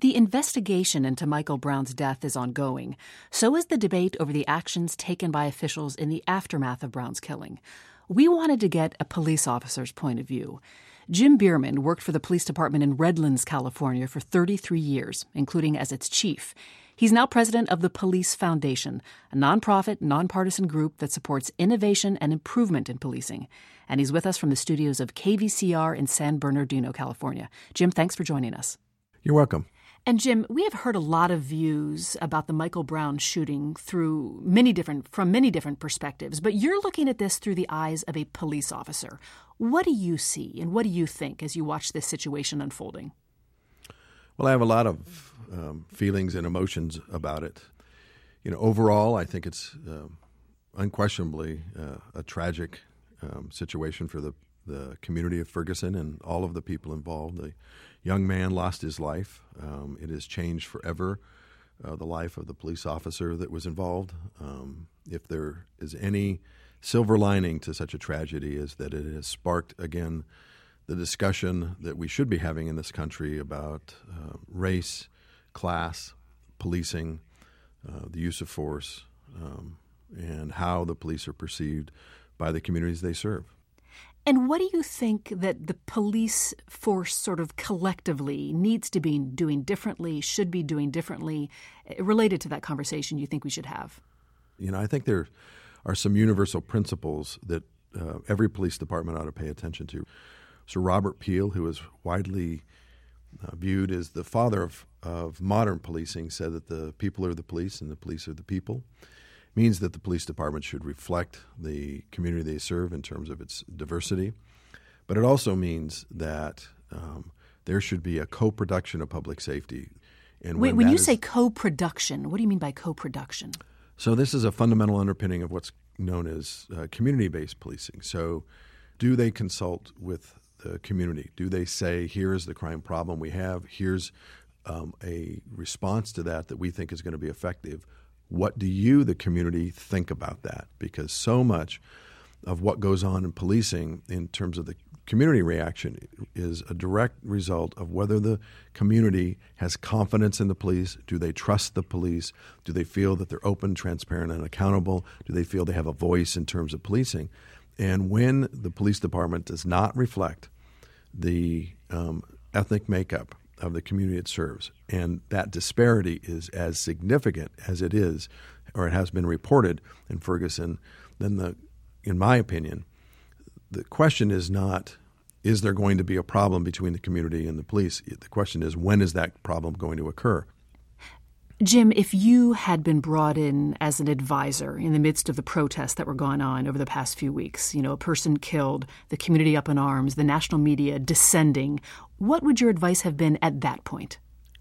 The investigation into Michael Brown's death is ongoing. So is the debate over the actions taken by officials in the aftermath of Brown's killing. We wanted to get a police officer's point of view. Jim Bierman worked for the police department in Redlands, California for 33 years, including as its chief. He's now president of the Police Foundation, a nonprofit, nonpartisan group that supports innovation and improvement in policing. And he's with us from the studios of KVCR in San Bernardino, California. Jim, thanks for joining us. You're welcome. And Jim, we have heard a lot of views about the Michael Brown shooting from many different perspectives, but you're looking at this through the eyes of a police officer. What do you see and what do you think as you watch this situation unfolding? Well, I have a lot of feelings and emotions about it. Overall, I think it's unquestionably a tragic situation for the community of Ferguson and all of the people involved. The young man lost his life. It has changed forever the life of the police officer that was involved. If there is any silver lining to such a tragedy, is that it has sparked again the discussion that we should be having in this country about race, class, policing, the use of force, and how the police are perceived by the communities they serve. And what do you think that the police force sort of collectively needs to be doing differently, should be doing differently, related to that conversation you think we should have? I think there are some universal principles that every police department ought to pay attention to. Sir Robert Peel, who is widely viewed as the father of modern policing, said that the people are the police and the police are the people. It means that the police department should reflect the community they serve in terms of its diversity. But it also means that there should be a co-production of public safety. And when you say co-production, what do you mean by co-production? So this is a fundamental underpinning of what's known as community-based policing. So do they consult with the community? Do they say, here is the crime problem we have, here's a response to that we think is going to be effective? What do you, the community, think about that? Because so much of what goes on in policing in terms of the community reaction is a direct result of whether the community has confidence in the police. Do they trust the police? Do they feel that they're open, transparent, and accountable? Do they feel they have a voice in terms of policing? And when the police department does not reflect the ethnic makeup of the community it serves, and that disparity is as significant as it is, or it has been reported in Ferguson, then in my opinion, the question is not, is there going to be a problem between the community and the police? The question is, when is that problem going to occur? Jim, if you had been brought in as an advisor in the midst of the protests that were going on over the past few weeks, a person killed, the community up in arms, the national media descending, what would your advice have been at that point?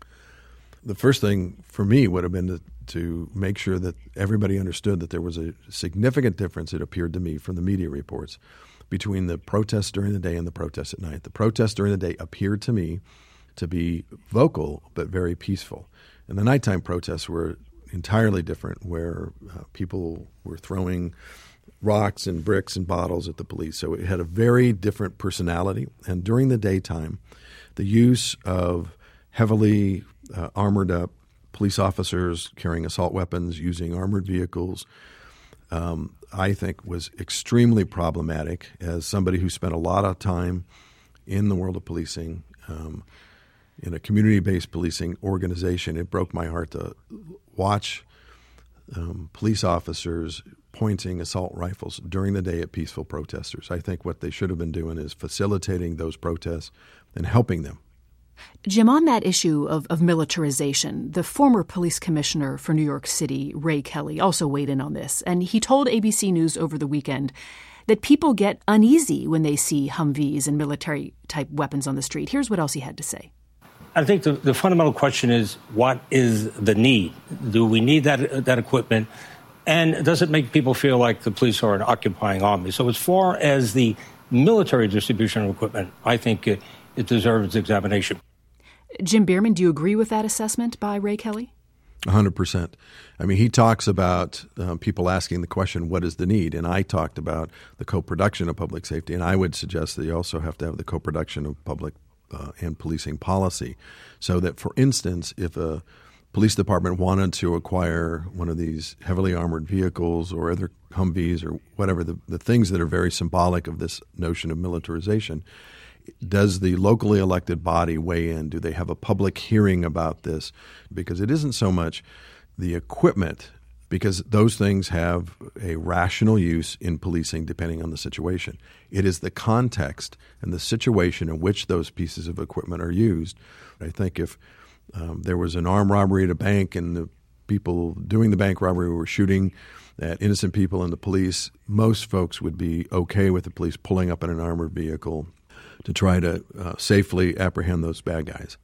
The first thing for me would have been to make sure that everybody understood that there was a significant difference, it appeared to me, from the media reports between the protests during the day and the protests at night. The protests during the day appeared to me to be vocal but very peaceful. And the nighttime protests were entirely different, where people were throwing rocks and bricks and bottles at the police. So it had a very different personality. And during the daytime, the use of heavily armored up police officers carrying assault weapons, using armored vehicles, I think was extremely problematic. As somebody who spent a lot of time in the world of policing, in a community-based policing organization, it broke my heart to watch police officers pointing assault rifles during the day at peaceful protesters. I think what they should have been doing is facilitating those protests and helping them. Jim, on that issue of militarization, the former police commissioner for New York City, Ray Kelly, also weighed in on this. And he told ABC News over the weekend that people get uneasy when they see Humvees and military-type weapons on the street. Here's what else he had to say. I think the fundamental question is, what is the need? Do we need that equipment? And does it make people feel like the police are an occupying army? So as far as the military distribution of equipment, I think it deserves examination. Jim Bierman, do you agree with that assessment by Ray Kelly? 100%. I mean, he talks about people asking the question, what is the need? And I talked about the co-production of public safety. And I would suggest that you also have to have the co-production of public and policing policy. So that, for instance, if a police department wanted to acquire one of these heavily armored vehicles or other Humvees or whatever, the things that are very symbolic of this notion of militarization, does the locally elected body weigh in? Do they have a public hearing about this? Because it isn't so much the equipment, because those things have a rational use in policing depending on the situation. It is the context and the situation in which those pieces of equipment are used. I think if there was an armed robbery at a bank and the people doing the bank robbery were shooting at innocent people and the police, most folks would be okay with the police pulling up in an armored vehicle to try to safely apprehend those bad guys.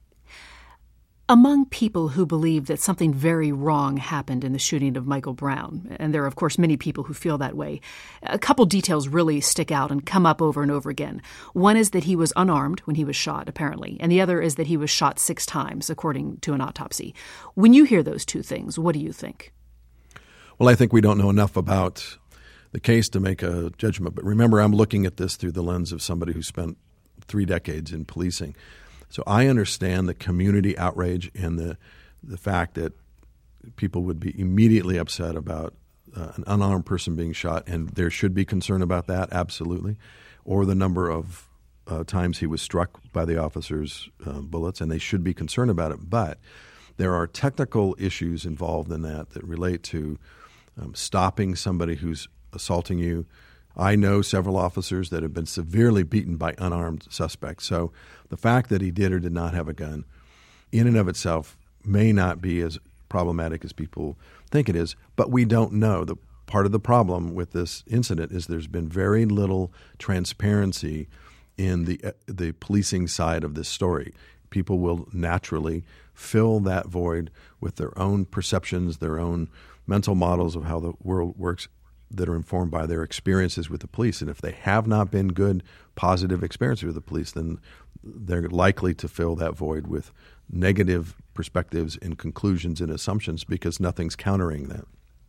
Among people who believe that something very wrong happened in the shooting of Michael Brown, and there are, of course, many people who feel that way, a couple details really stick out and come up over and over again. One is that he was unarmed when he was shot, apparently, and the other is that he was shot 6 times, according to an autopsy. When you hear those two things, what do you think? Well, I think we don't know enough about the case to make a judgment. But remember, I'm looking at this through the lens of somebody who spent 3 decades in policing. So I understand the community outrage and the fact that people would be immediately upset about an unarmed person being shot, and there should be concern about that, absolutely, or the number of times he was struck by the officers' bullets, and they should be concerned about it. But there are technical issues involved in that relate to stopping somebody who's assaulting you. I know several officers that have been severely beaten by unarmed suspects. So the fact that he did or did not have a gun in and of itself may not be as problematic as people think it is, but we don't know. The part of the problem with this incident is there's been very little transparency in the policing side of this story. People will naturally fill that void with their own perceptions, their own mental models of how the world works, that are informed by their experiences with the police. And if they have not been good, positive experiences with the police, then they're likely to fill that void with negative perspectives and conclusions and assumptions because nothing's countering that.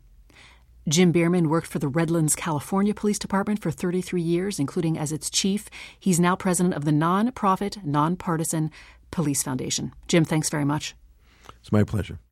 Jim Bierman worked for the Redlands, California Police Department for 33 years, including as its chief. He's now president of the nonprofit, nonpartisan Police Foundation. Jim, thanks very much. It's my pleasure.